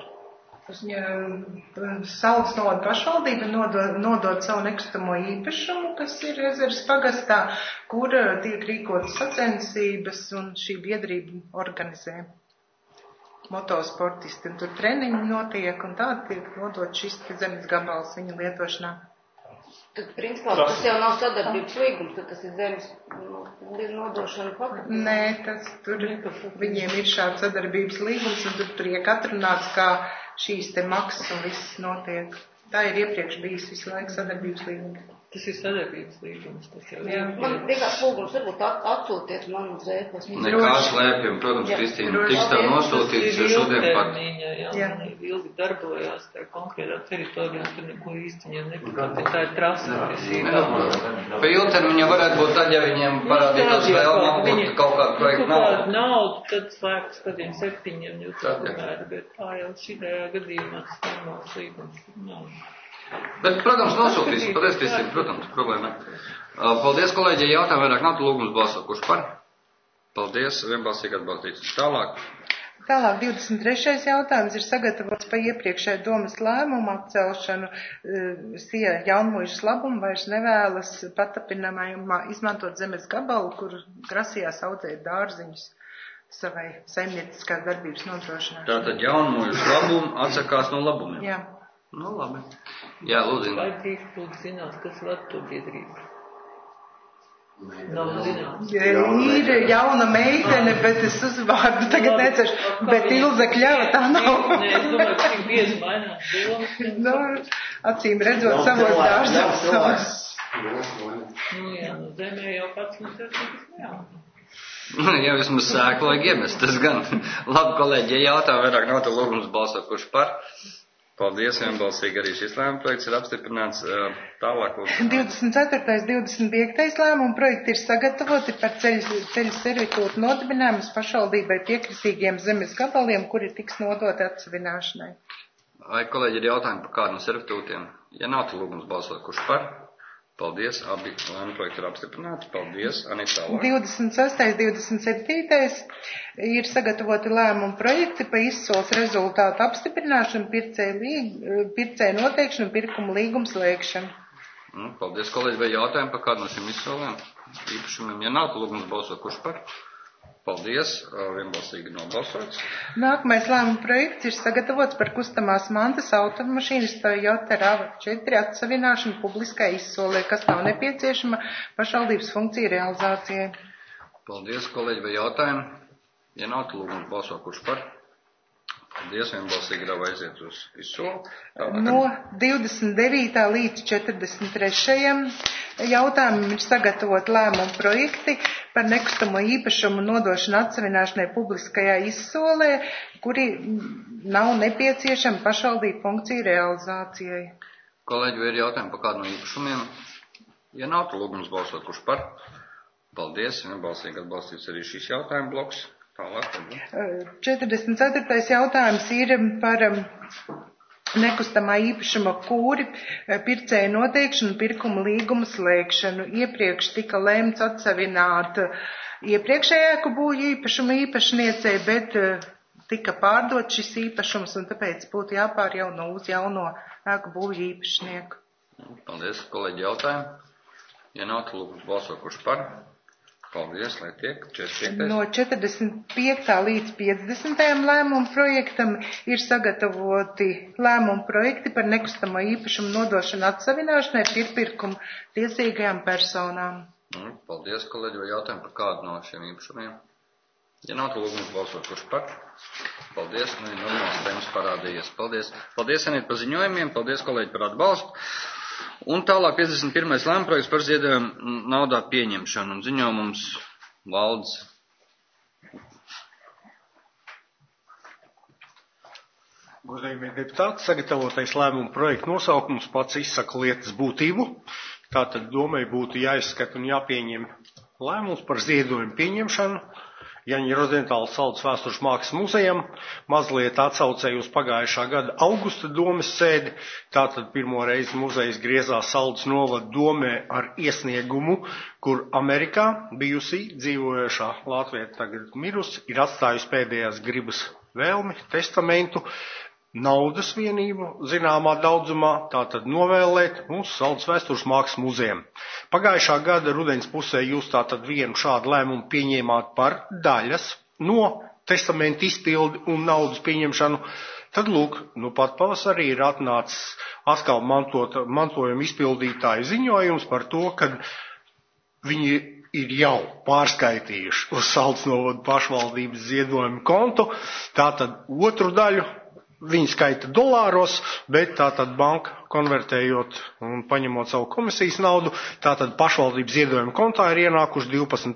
Saules novada pašvaldība nodod savu nekustamo īpašumu, kas ir Ezeres pagastā, kur tiek rīkotas sacensības un šī biedrība organizē motosportisti. Tur treniņi notiek un tā tiek nodot šis zemes gabals viņu lietošanā. Tad, principā, tas jau nav sadarbības līgums, tad tas ir zemes nodošana faktiski. Nē, tas tur viņiem ir šāds sadarbības līgums un tur tiek atrunāts, kā šīs te maksas un viss notiek. Tā ir iepriekš bijis visu laiku sadarbības līgums. Tas ir sadarbības līgums. Tas jau Man vienkārši lūgums varbūt atsūtiet man uz e-pastu. Nekā slēpjam, protams, Kristīna, tiks tev nosūtīts šodien pat. Jā, ilgi darbojās tā konkrētā teritorijā, tur neko īsti viņiem nepatīk. Tā ir trasa, kas ir. Pa ilgtermiņā varētu būt tad, ja viņiem parādītos vēlme apgūt kaut kādu projektu naudu. Naudu, tad slēgts kādiem 7 jūtas, bet tā jau šitajā gadījumā tas normāls līgums nav. Bet, protams, nosūtīsim, pareiz, Kristīna, protams, problēma. Paldies, kolēģi, ja jautājumi vairāk nav, tu lūgums balso, kurš par? Paldies, vienbalsīgi atbalstīts. Tālāk. Tālāk 23. jautājums ir sagatavots pa iepriekšēju domas lēmumu atcelšanu. SIA Jaunmuižas labumu vairs nevēlas patapinājumā izmantot zemes gabalu, kur grasījās audzēt dārziņus savai saimnieciskās darbības nodrošināšanai. Tātad Jaunmuižas labumu atsakās no labumiem. Jā. Nu, labi. Jā, lūdzu. Vai drīkst lūdzu zināt, kas vada to biedrību? Nav zināms. Ir jauna meitene, bet es uzvārdu tagad necešu. Bet Ilze Kļava tā nav. Nē, es domāju, ka tik bieži mainās domas. Acīm redzot savos dārzos. Nu jā, no zemē jau pats mums ir tikas nejauna. Jā, vismaz sēku vajag iemest, tas gan. Labi, kolēģi, ja jautājumi vairāk nav, tad lūgums balsot, kurš par? Paldies, vienbalsīgi arī šis lēmuma projekts ir apstiprināts. Tālāk. 24. 25. lēmuma projekti ir sagatavoti par ceļu servitūru nodibinājumus pašvaldībai piekritīgiem zemes gabaliem, kuri tiks nodoti atsevināšanai. Vai kolēģi ir jautājumi par kādu no servitūtiem? Ja nav, tad lūgums balsot, kurš par? Paldies, abi lēmuma projekti ir apstiprināti. Paldies, Anita. 26. 27. ir sagatavoti lēmuma projekti pa izsoles rezultātu apstiprināšanu, pircēju noteikšanu un pirkumu līgumu slēgšanu. Paldies, kolēģi, vai jautājumi par kādu no šiem izsolēm? Īpašumiem, ja nav, tad lūgums balsot, kurš par? Paldies, vienbalsīgi nobalsots. Nākamais lēmuma projekts ir sagatavots par kustamās mantas automašīnas Toyota RAV4 atsavināšanu publiskai izsolē, kas nav nepieciešama pašvaldības funkciju realizācijai. Paldies, kolēģi, vai jautājumi? Ja nav, tad lūgums balsot, kurš par? Paldies, vienbalsīgi ir aiziet uz izsoli. No 29. līdz 43. jautājumam ir sagatavot lēmumu projekti par nekustamo īpašumu nodošanu atsevināšanai publiskajā izsolē, kuri nav nepieciešami pašvaldību funkciju realizācijai. Kolēģi, vai ir jautājumi par kādu no īpašumiem? Ja nav, tad lūgums balsot, kurš par? Paldies, vienbalsīgi atbalstīts arī šis jautājuma bloks. Tālāk. 44. jautājums ir par nekustamā īpašuma kūri pircēju noteikšanu, pirkuma līgumu slēgšanu. Iepriekš tika lēmts atsevināt iepriekšējāku būvju īpašumu īpašniecei, bet tika pārdot šis īpašums, un tāpēc būtu jāpārjauno uz jauno ēku būvju īpašnieku. Paldies, kolēģi, jautājumu. Ja nav, tad lūgums balsot, kurš par? Paldies, lai tiek 45. No 45. līdz 50. lēmumu projektam ir sagatavoti lēmumu projekti par nekustamo īpašumu nodošanu atsavināšanai pirpirkumu tiesīgajām personām. Paldies, kolēģi, vai jautājumu par kādu no šiem īpašumiem? Ja nav, tad lūgums balsot, kurš par? Paldies, normāls tēmas parādījies. Paldies. Paldies, Anīt, par ziņojumiem. Paldies, kolēģi, par atbalstu. Un tālāk 51. lēmprojekts par ziedojumu naudā pieņemšanu un ziņo mums valdes. Godējumie deputāti, sagatavotais lēmuma projekta nosaukums pats izsaka lietas būtību. Tātad domai būtu jāizskata un jāpieņem lēmums par ziedojumu pieņemšanu Jaņa Rozentāla Saldas vēstures mākslas muzejam, mazliet atsaucēju uz pagājušā gada augusta domes sēdi. Tātad pirmo reizi muzejs griezās Saldas novada domē ar iesniegumu, kur Amerikā bijusī dzīvojošā latvieta tagad mirusi, ir atstājusi pēdējās gribas vēlmi, testamentu, naudas vienību zināmā daudzumā, tātad novēlēt mūsu Saldas vēstures mākslas muzejam. Pagājušā gada rudens pusē jūs tātad vienu šādu lēmumu pieņēmāt par daļas no testamenta izpildi un naudas pieņemšanu. Tad, lūk, pat pavasarī ir atnācis atkal mantojuma izpildītāju ziņojums par to, ka viņi ir jau pārskaitījuši uz Saldas novada pašvaldības ziedojumu kontu, tātad otru daļu. Viņi skaita dolāros, bet tātad banka konvertējot un paņemot savu komisijas naudu, tātad pašvaldības ziedojuma kontā ir ienākuši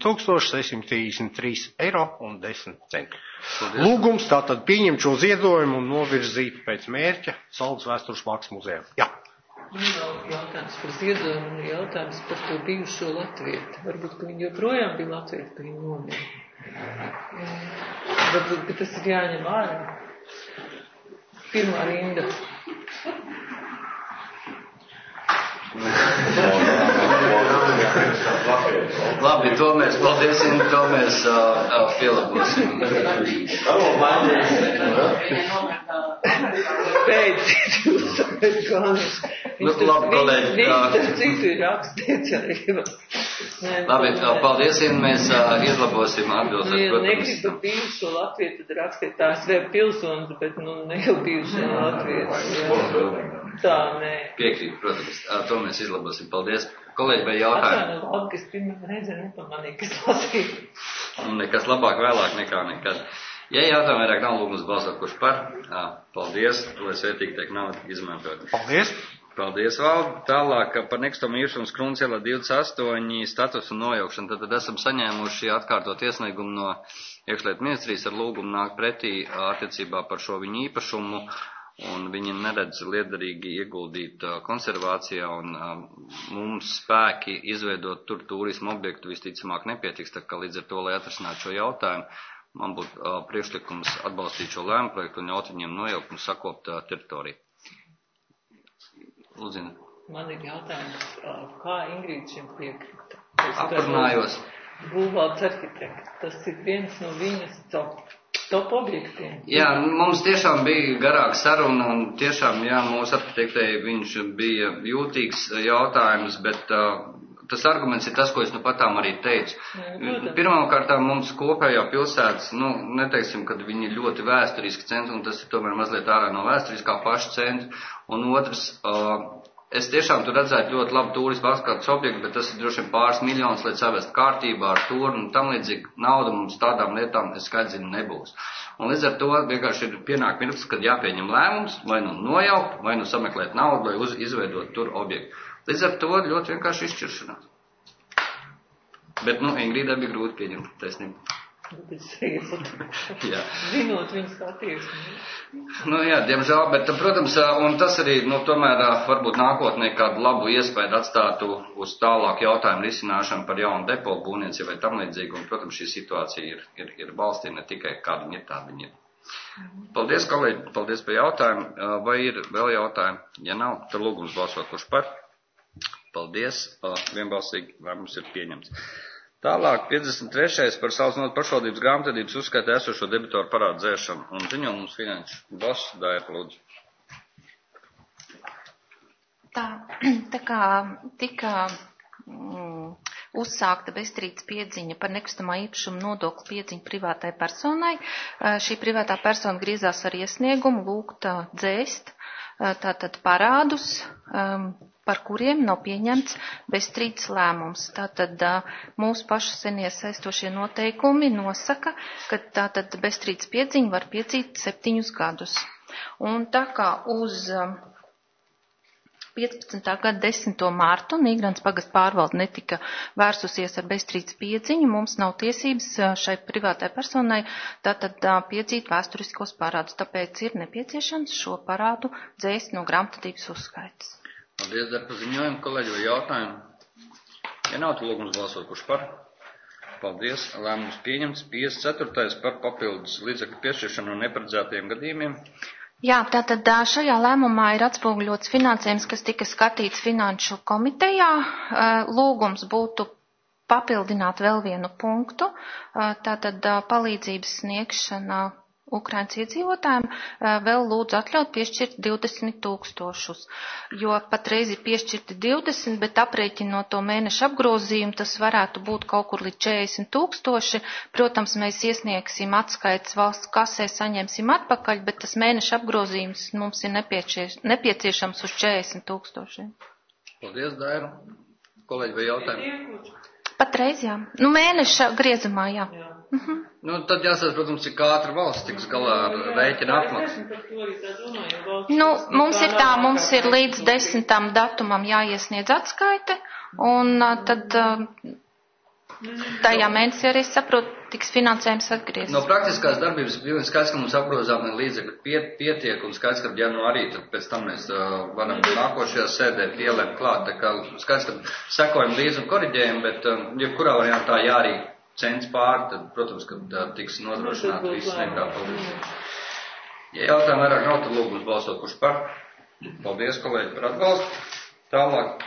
12 633,10 eiro. Lūgums tātad pieņemt šo ziedojumu un novirzīt pēc mērķa Saldas vēstures mākslas muzejam. Jā. Nav jautājums par ziedojumu un jautājums par to bijušo latvietu. Varbūt, ka viņi joprojām bija latvietu, ka viņi nomira. Varbūt, ka tas ir jāņem ārā. Pirmā rinda. Labi, to mēs paldiesim, to mēs pielabosim. Pēc jūs galvenais. Labi, kolēģi. Viņš citu ir rakstīts arī. Labi, paldiesim, mēs izlabosim atbildes. Ja negribu bijušo latvietu, tad rakstīt tās vēl pilsonis, bet ne jau bijušo latvietu. Tā, nē. Piekrīt, protams, to mēs izlabosim. Paldies. Kolēģi, vai jautājumi? Labi, kas pirmā reize nepamanīja, kas lasīja. Nekas labāk vēlāk nekā nekad. Ja jautājumi vairāk nav, lūgums balsot, kurš par? Paldies, lai svētīgi tiek nav izmantot. Paldies. Paldies, Valdi. Tālāk par nekustamo īpašumu Skrunas ielā 28 statusu nojaukšanu. Tad esam saņēmuši atkārtot iesniegumu no Iekšlietu ministrijas ar lūgumu nākt pretī attiecībā par šo viņu īpašumu. Un viņi neredz liederīgi ieguldīt konservācijā un mums spēki izveidot tur turismu objektu visticamāk nepietiks, tā kā līdz ar to, lai atrisinātu šo jautājumu, man būtu priekšlikums atbalstīt šo lēmumu projektu un ļaut viņiem nojaukt un sakopt teritoriju. Lūdzina. Man ir jautājums, kā Ingrīda šim piekrita? Aprunājos. Būvvaldes arhitekts, tas ir viens no viņas top objektiem. Jā, mums tiešām bija garāka saruna un tiešām, jā, mūsu arhitektei viņš bija jūtīgs jautājums, bet tas arguments ir tas, ko es patām arī teicu. Pirmkārt, mums kopējā pilsētas, neteiksim, ka viņi ir ļoti vēsturiski centri, un tas ir tomēr mazliet ārā no vēsturiskā paša centra, un otrs, es tiešām tur redzētu ļoti labu turismu atskates objektu, bet tas ir droši vien pāris miljonus, lai savestu kārtībā ar turu un tam līdzīgi nauda mums tādām lietām, es skaidrs zinu, nebūs. Un līdz ar to vienkārši ir pienāk mirklis, kad jāpieņem lēmums, vai nojaukt, vai sameklēt naudu, lai izveidot tur objektu. Līdz ar to ļoti vienkārši izšķiršanās. Bet, Ingrīdai bija grūti pieņemt taisnību. Zinot viņas attieksmi. Jā, diemžēl, bet, protams, un tas arī, tomēr varbūt nākotnē kādu labu iespēju atstātu uz tālāku jautājumu risināšanu par jaunu depo būvniecību vai tam līdzīgi, un, protams, šī situācija ir valstī ne tikai kāda viņa ir, tāda viņa ir. Paldies, kolēģi, paldies par jautājumu. Vai ir vēl jautājumi? Ja nav, tad lūgums balsot, kurš par. Paldies, vienbalsīgi lēmums ir pieņemts. Tālāk 53. par Saules novadas pašvaldības grāmatvedības uzskaita esošo debitoru parādu dzēšanu un ziņo mums finanšu boss Daira, lūdzu. Tā kā tika uzsākta bezstrīdus piedziņa par nekustamā īpašuma nodokli piedziņu privātai personai, šī privātā persona griezās ar iesniegumu lūgt dzēst tātad parādus, par kuriem nav pieņemts bezstrīdus lēmums. Tātad mūsu pašu senie saistošie noteikumi nosaka, ka tātad bezstrīdus piedziņu var piedzīt 7 gadus. Un tā kā uz 15. gada 10. mārtu Nīgrans pagasta pārvalde netika vērsusies ar bezstrīdus piedziņu, mums nav tiesības šai privātai personai tātad piedzīt vēsturiskos parādus, tāpēc ir nepieciešams šo parādu dzēst no grāmatvedības uzskaites. Paldies, Dar, par ziņojumu, kolēģi, vai jautājumu? Ja nav, tad lūgums balsot, kurš par? Paldies, lēmums pieņemts. 54. par papildus līdzekļu piešķiršanu un neparedzētajiem gadījumiem. Jā, tātad šajā lēmumā ir atspoguļots finansējums, kas tika skatīts finanšu komitejā. Lūgums būtu papildināt vēl vienu punktu, tātad palīdzības sniegšana Ukrainas iedzīvotājiem vēl lūdzu atļaut piešķirt 20 000, jo patreiz ir piešķirti 20, bet aprēķinot to mēnešu apgrozījumu, tas varētu būt kaut kur līdz 40 000. Protams, mēs iesniegsim atskaites valsts kasē, saņemsim atpakaļ, bet tas mēneša apgrozījums mums ir nepieciešams uz 40 000. Paldies, Daira. Kolēģi, vai jautājumi? Patreiz, jā. Mēneša griezumā, jā. Tad jāsaka, protams, cik ātri valsts tiks galā ar rēķina apmaksu. Mums ir līdz 10. datumam jāiesniedz atskaite, un tad tajā mēnesī arī, saprotu, tiks finansējums atgriezts. No praktiskās darbības bija skaidrs, ka mums apgrozāmie līdzekļi pietiek, un skaidrs, ka arī tad pēc tam mēs varam nākošajā sēdē pielēmt klāt. Tā kā skaidrs, ka sekojam līdzi un koriģējam, bet jebkurā variantā jārīk cents pāri, tad, protams, ka tiks nodrošināt visu sniegtā palīdzību. Ja jautājumi vairāk nav, tad lūgums balsot, kurš par. Paldies, kolēģi, par atbalstu. Tālāk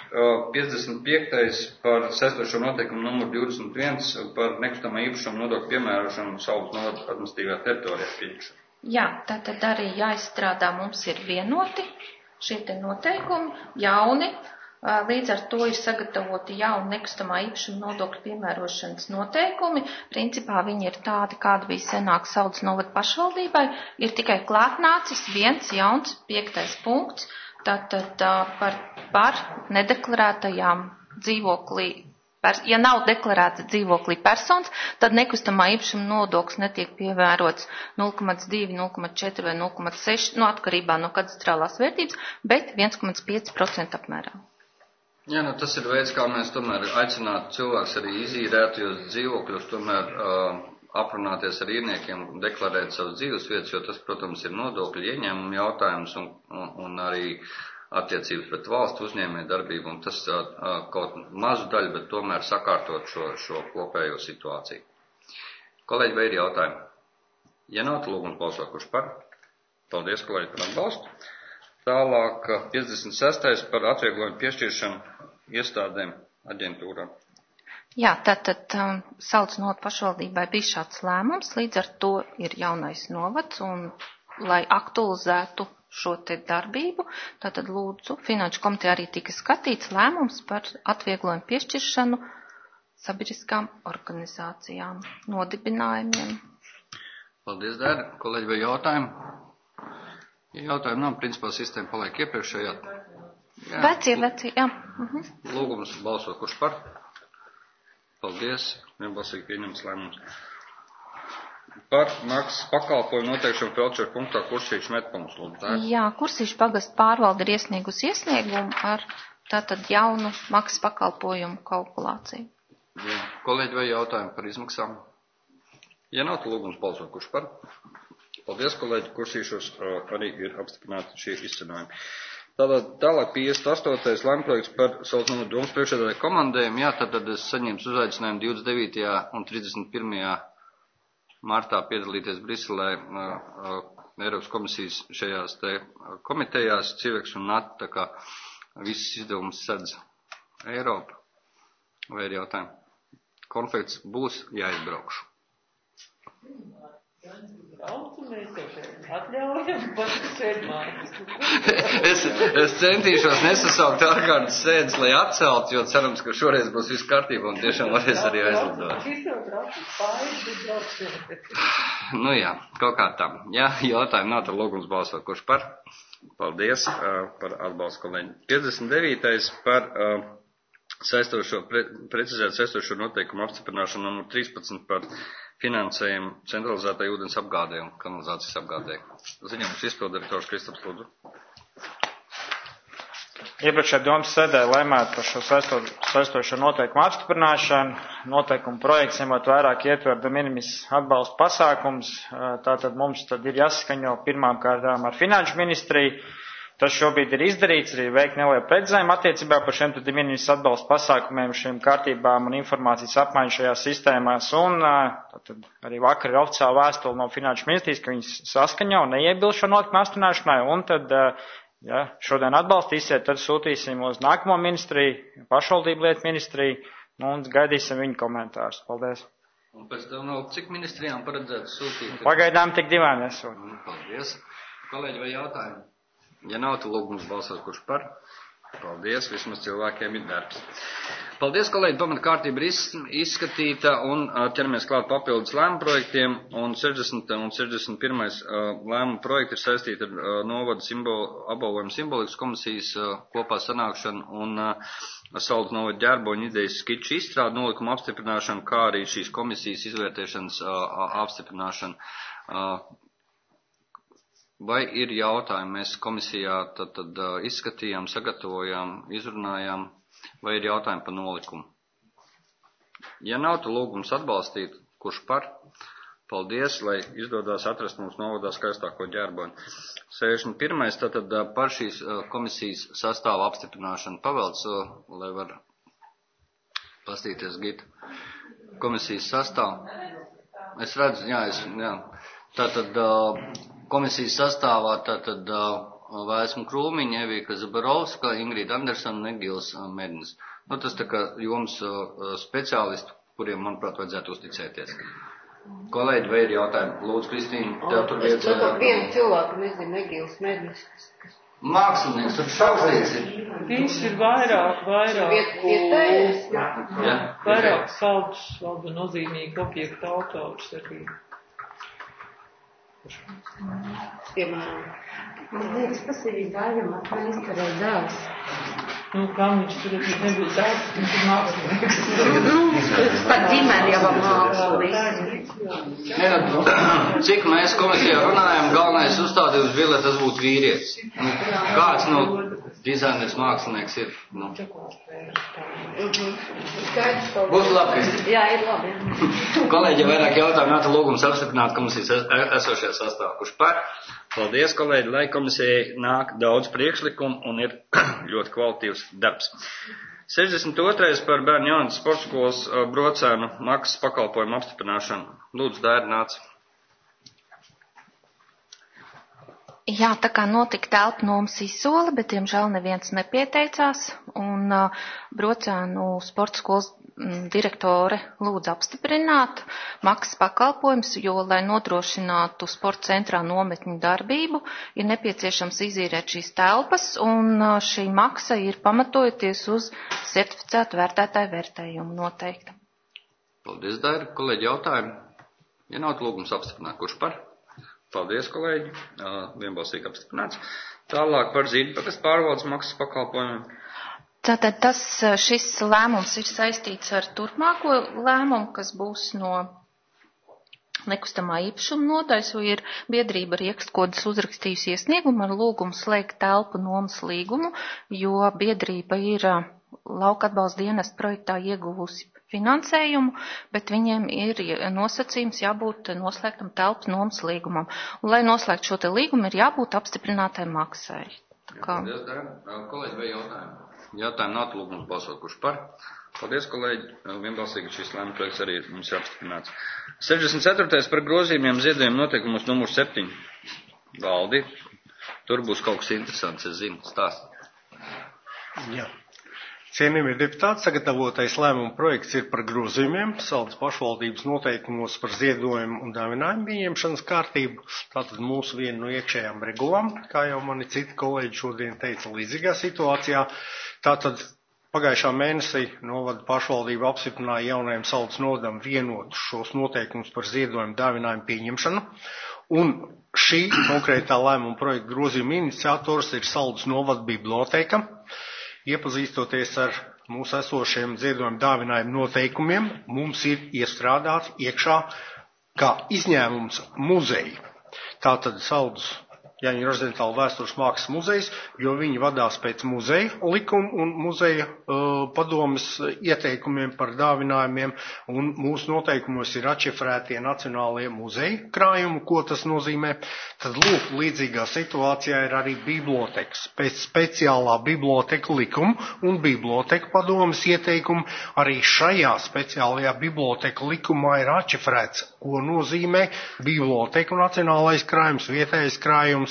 55. par saistošo noteikumu numuru 21 par nekustamā īpašuma nodokļu piemērošanu Saules novadas administratīvajā teritorijā pieņemšanu. Jā, tātad arī jāizstrādā mums ir vienoti šie te noteikumi, jauni. Līdz ar to ir sagatavoti jauni nekustamā īpašuma nodokļu piemērošanas noteikumi. Principā viņi ir tādi, kādi bija senāk Saules novada pašvaldībai. Ir tikai klātnācis viens jauns 5. punkts, tātad par nedeklarētajām dzīvoklī. Ja nav deklarēta dzīvoklī personas, tad nekustamā īpašuma nodoklis netiek piemērots 0,2, 0,4 vai 0,6, atkarībā no kadastrālās vērtības, bet 1,5% apmērā. Jā, tas ir veids, kā mēs tomēr aicinātu cilvēks arī izīrētajos dzīvokļos, tomēr aprunāties ar īrniekiem, deklarēt savas dzīves vietas, jo tas, protams, ir nodokļu ieņēmumu jautājums un arī attiecības pret valstu uzņēmēju darbību, un tas kaut mazu daļu, bet tomēr sakārtot šo kopējo situāciju. Kolēģi, vai ir jautājumi? Ja nav, tad lūgums balsot, kurš par? Paldies, kolēģi, par atbalstu. Tālāk 56. par atvieglojumu piešķiršanu iestādēm aģentūrām. Jā, tātad Saules novada pašvaldībai bija šāds lēmums, līdz ar to ir jaunais novads, un lai aktualizētu šo te darbību, tātad lūdzu, finanšu komiteja arī tika skatīts lēmums par atvieglojumu piešķiršanu sabiedriskām organizācijām, nodibinājumiem. Paldies, Dēra. Kolēģi, vai jautājumi? Ja jautājumi nav, principā sistēma paliek iepriekšējā. Vecie, jā. Lūgums balsot, kurš par? Paldies, vienbalsīgi pieņemts lēmums. Par maksas pakalpojumu noteikšanu Pelčera punktā Kursīšu medpunkts, lūdzu. Jā, Kursīšu pagasta pārvalde ir iesniegusi iesniegumu ar tātad jaunu maksas pakalpojumu kalkulāciju. Jā. Kolēģi, vai jautājumi par izmaksām? Ja nav, tad lūgums balsot, kurš par? Paldies, kolēģi, kursīšos arī ir apstiprināti šie izcinājumi. Tālāk 58. lēmprojekts par Saules novada domas priekšsēdētāju komandējumu. Jā, tad es saņēmu uzaicinājumu 29. un 31. martā piedalīties Briselē Eiropas komisijas šajās te komitejās, CIVEX un NATO, tā kā visas izdevumus sedz Eiropa. Vai ir jautājumi? Konflikts būs, jāizbraukšu. Es centīšos nesasaukt ārkārtas sēdes, lai atceltu, jo cerams, ka šoreiz būs viss kārtībā un tiešām varēs arī aizlidot. Nu jā, kaut kā tam. Jā, jautājumi nav, tad lūgums balsot, kurš par? Paldies par atbalstu, kolēģi. 59. par precizēt saistošo noteikumu apstiprināšanu, numur 13 par finansējumu centralizētai ūdens apgādē un kanalizācijas apgādē. Ziņojums izpildirektors Kristaps Lūdzu. Iepriekšējā domas sēdē lēmēt par šo saistošo noteikumu apstiprināšanu. Noteikumu projekts ņemot vairāk ietver de minimis atbalsta pasākums. Tātad mums tad ir jāsaskaņo pirmām kārtām ar finanšu ministriju. Tas šobrīd ir izdarīts, arī veikt nelielu precizējumu attiecībā par šiem de minimis atbalsta pasākumiem, šiem kārtībām un informācijas apmaiņu šajās sistēmās. Un tad arī vakar ir oficiāla vēstule no finanšu ministrijas, ka viņi saskaņo un neiebilst šo notikumu apstiprināšanai. Un tad, ja šodien atbalstīsiet, tad sūtīsim uz nākamo ministriju, pašvaldību lietu ministriju, un gaidīsim viņu komentārus. Paldies. Un pēc tam vēl cik ministrijām paredzētu sūtīt? Pagaidām tik divām nesūt. Paldies. Kolēģi, vai jautājumi? Ja nav, tad lūgums balsot, kurš par? Paldies, vismaz cilvēkiem ir darbs. Paldies, kolēģi, pamat kārtība ir izskatīta un ķeramies klāt papildus lēmu projektiem. Un 60. un 61. lēmu projekti ir saistīti ar novada apbalvojumu simbolikas komisijas kopā sanākšanu un Saules novada ģerboņu idejas skiču izstrādu nolikumu apstiprināšanu, kā arī šīs komisijas izvērtēšanas apstiprināšanu. Vai ir jautājumi? Mēs komisijā tad izskatījām, sagatavojām, izrunājām, vai ir jautājumi par nolikumu? Ja nav, tad lūgums atbalstīt, kurš par? Paldies, lai izdodās atrast mums novadā skaistāko ģerboņu. 61. Tātad par šīs komisijas sastāvu apstiprināšanu pavelc, lai var pastīties, Gita. Komisijas sastāvu. Es redzu, jā. Tātad komisijas sastāvā tātad Vēsma Krūmiņa, Evika Zabarovska, Ingrīda Andersona un Egils Mednis. Nu, tas tā kā jums speciālisti, kuriem, manuprāt, vajadzētu uzticēties. Kolēģi, vai ir jautājumi? Lūdzu, Kristīna, tev tur vietas. Es pat vienu cilvēku nezinu, Egils Mednis. Mākslinieks, tur šausliets ir. Viņš ir vairāk vietējais. Vairāk saldus, labi nozīmīgi objektu autors arī. Piemēram. Man liekas, tas ir daļam ministrē dēls. Nu, kā viņš tur nebūtu dēls, viņš ir mākslinieks. Par ģimeni jau mākslinieks. Cik mēs komisijā runājam, galvenais uzstādījums bija, lai tas būtu vīrietis. Kāds, dizainers mākslinieks ir, Būs labi. Jā, ir labi. Kolēģi, vairāk jautājumu, tad lūgums apstiprināt komisijas esošajā sastāvā. Kurš par? Paldies, kolēģi, lai komisijai nāk daudz priekšlikumu un ir ļoti kvalitīvs darbs. 62. par bērnu jaunas sporta skolas brocēnu maksas pakalpojumu apstiprināšanu. Lūdzu, Dēri, nāc. Jā, tā kā notika telpu nomas izsole, bet, diemžēl, neviens nepieteicās, un brocēnu sporta skolas direktore lūdza apstiprināt maksas pakalpojums, jo, lai nodrošinātu sporta centrā nometņu darbību, ir nepieciešams izīrēt šīs telpas, un šī maksa ir pamatojoties uz certificētu vērtētāju vērtējumu noteikta. Paldies, Daira. Kolēģi, jautājumi? Ja nav, lūgums apstiprināt. Kurš par? Paldies, kolēģi. Vienbalsīgi apstiprināts. Tālāk par Zīdpakas pārvaldes maksas pakalpojumiem. Tātad šis lēmums ir saistīts ar turpmāko lēmumu, kas būs no nekustamā īpašuma nodaļas, jo ir biedrība Riekstkodas uzrakstījusi iesniegumu ar lūgumu slēgt telpu nomas līgumu, jo biedrība ir lauka atbalsta dienesta projektā ieguvusi finansējumu, bet viņiem ir nosacījums jābūt noslēgtam telpas nomas līgumam. Un, lai noslēgtu šo te līgumu, ir jābūt apstiprinātai maksai. Paldies, Dara. Kolēģi, vai jautājumi? Jautājumi nav, lūgums balsot, kurš par. Paldies, kolēģi. Vienbalsīgi šis lēmuma projekts arī mums ir apstiprināts. 64. par grozījumiem ziedojuma noteikumos numur 7. Valdi. Tur būs kaut kas interesants, es zinu. Stāst. Jā. Cienījamie deputāti, sagatavotais lēmuma projekts ir par grozījumiem Saldus pašvaldības noteikumos par ziedojumu un dāvinājumu pieņemšanas kārtību. Tātad mūsu viena no iekšējām regulām, kā jau mani citi kolēģi šodien teica, līdzīgā situācijā. Tātad pagājušā mēnesī novada pašvaldība apstiprināja jaunajam Saldus novadam vienotus šos noteikumus par ziedojumu dāvinājumu pieņemšanu. Un šī konkrētā lēmuma projekta grozījuma iniciators ir Saldus novada biblioteka. Iepazīstoties ar mūsu esošiem ziedojumu dāvinājumu noteikumiem, mums ir iestrādāts iekšā kā izņēmums muzeji. Tātad Saldus Jāņu Rozentāla vēstures mākslas muzejs, jo viņi vadās pēc muzeja likuma un muzeja padomes ieteikumiem par dāvinājumiem, un mūsu noteikumos ir atšifrētie nacionālie muzeja krājumi, ko tas nozīmē. Tad lūk, līdzīgā situācijā ir arī bibliotekas. Pēc speciālā biblioteka likuma un biblioteka padomes ieteikuma arī šajā speciālajā biblioteka likumā ir atšifrēts, ko nozīmē biblioteka nacionālais krājums, vietējais krājums.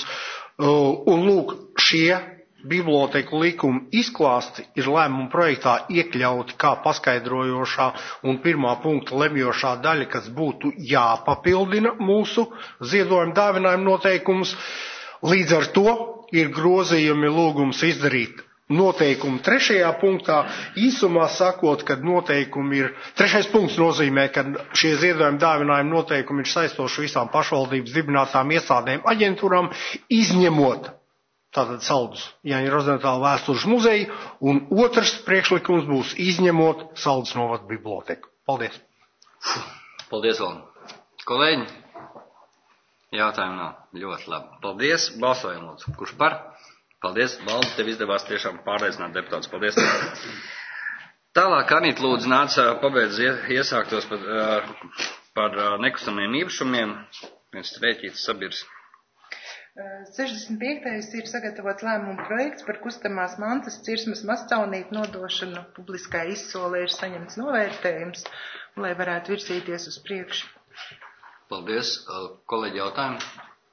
Un lūk, šie biblioteku likuma izklāsti ir lēmuma projektā iekļauti kā paskaidrojošā un pirmā punkta lemjošā daļa, kas būtu jāpapildina mūsu ziedojuma dāvinājuma noteikumus. Līdz ar to ir grozījumi lūgums izdarīt noteikumu 3. punktā, īsumā sakot, kad noteikumi ir, 3. punkts nozīmē, ka šie ziedojuma dāvinājuma noteikumi ir saistoši visām pašvaldības dibinātām iestādēm aģentūrām, izņemot tātad Saldus Jāņu Rozentāla vēstures muzeju, un otrs priekšlikums būs izņemot Saldus novada biblioteku. Paldies. Paldies, Valdi. Kolēģi, jautājumu nav. Ļoti labi. Paldies. Balsojam, lūdzu. Kurš par? Paldies, Valdi, tev izdevās tiešām pārliecināt deputātus. Paldies. Tālāk, Anita, lūdzu, nāca pabeidz iesāktos par nekustamiem īpašumiem. Viens rēķīts sabirs. 65. ir sagatavots lēmuma projekts par kustamās mantas cirsmas mazcaunību nodošanu publiskā izsolē, ir saņemts novērtējums, lai varētu virzīties uz priekšu. Paldies. Kolēģi, jautājumi?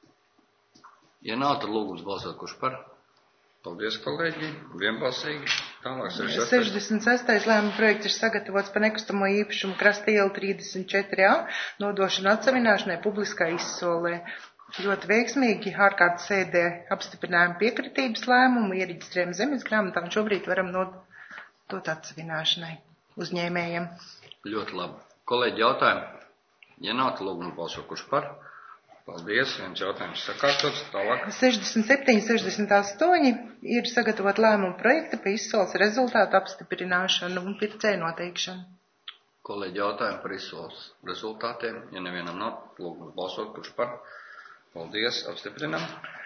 Ja nav, tad lūgums balsot, kurš par? Paldies, kolēģi. Vienbalsīgi. Tālāk 66. lēmuma projekts ir sagatavots par nekustamo īpašumu Krasta iela 34A nodošanu atsavināšanai publiskā izsolē. Ļoti veiksmīgi ārkārtas sēdē apstiprinājām piekritības lēmumu, iereģistrējam zemes grāmatā un šobrīd varam dot atsavināšanai uzņēmējiem. Ļoti labi. Kolēģi, jautājumi? Ja nav, tad lūgums balsot, kurš par? Paldies, viens jautājums sakārtots, tālāk. 67, 68 ir sagatavot lēmumu projekta par izsoles rezultātu apstiprināšanu un pircēju noteikšanu. Kolēģi, jautājumi par izsoles rezultātiem, ja nevienam nav, lūgums balsot, kurš par? Paldies, apstiprinam.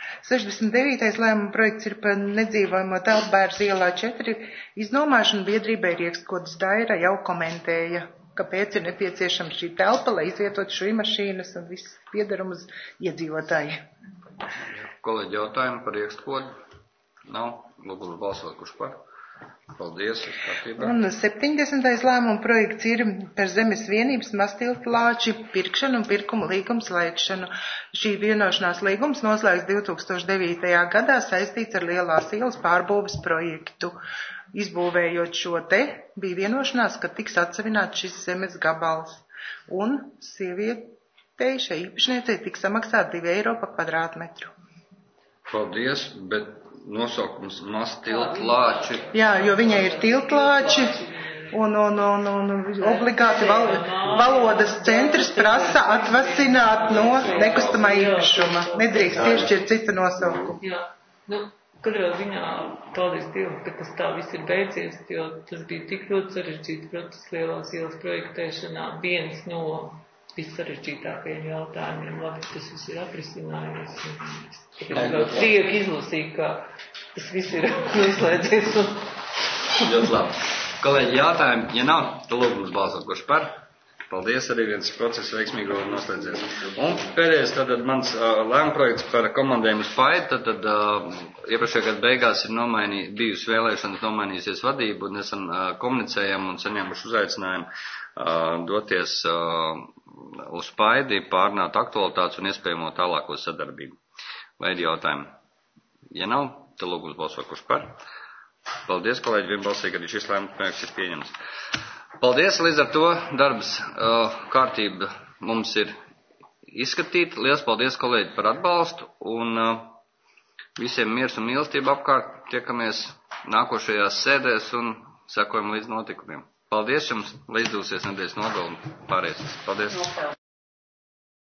69. lēmuma projekts ir par nedzīvojamo telpu Bērzu ielā 4 iznomāšanu biedrībai Riekskodas Daira jau komentēja, kāpēc ir nepieciešama šī telpa, lai izvietot šī mašīnas un viss piedarumus iedzīvotāji. Kolēģi, jautājumi par Riekskodu? Nav. Lūgums balsot, kurš par? Paldies, viss kārtībā. Un 70. lēmuma projekts ir par zemes vienības mastilplāči pirkšanu un pirkumu līgumu slēgšanu. Šī vienošanās līgums noslēgts 2009. gadā saistīts ar Lielās ielas pārbūves projektu. Izbūvējot šo te, bija vienošanās, ka tiks atsavināts šis zemes gabals. Un sievietei, šai īpašniecei, tiks samaksāt 2 eiro pa kvadrātmetru. Paldies, bet nosaukums mastilplāči. Jā, jo viņai ir tiltlāči un obligāti valodas centrs prasa atvasināt no nekustamā īpašuma. Nedrīkst piešķirt citu nosaukumu. Jā, katrā ziņā paldies Dievam, ka tas tā viss ir beidzies, jo tas bija tik ļoti sarežģīts process Lielās ielas projektēšanā. Viens no vissarežģītākajiem jautājumiem, labi, tas viss ir atrisinājies. Es prieku izlasīt, ka tas viss ir noslēdzies. Ļoti labi. Kolēģi, jautājumi, ja nav, tad lūgums balsot, kurš par? Paldies, arī viens process veiksmīgo noslēdzies. Un pēdējais, tad mans lēmprojekts par komandējumu Spaidu, tad iepriekšējā gada beigās ir bijusi vēlēšanas, nomainījusies vadību, un esam komunicējam un saņēmuši uzaicinājumu doties uz Spaidi, pārnāt aktualitātes un iespējamo tālāko sadarbību. Vai ir jautājumi? Ja nav, tad lūgums balsot, kurš par? Paldies, kolēģi, vienbalsīgi arī šis lēmprojekts ir pieņems. Paldies, līdz ar to darbs kārtība mums ir izskatīta. Lielas paldies, kolēģi, par atbalstu un visiem miers un mīlestība apkārt. Tiekamies nākošajās sēdēs un sekojam līdz notikumiem. Paldies jums, lai izdosies nedēļas nogalu un pārējais. Paldies.